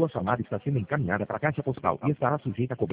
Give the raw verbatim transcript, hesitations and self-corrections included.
Sua chamada está sendo encaminhada para a caixa postal e estará sujeita a cobrança.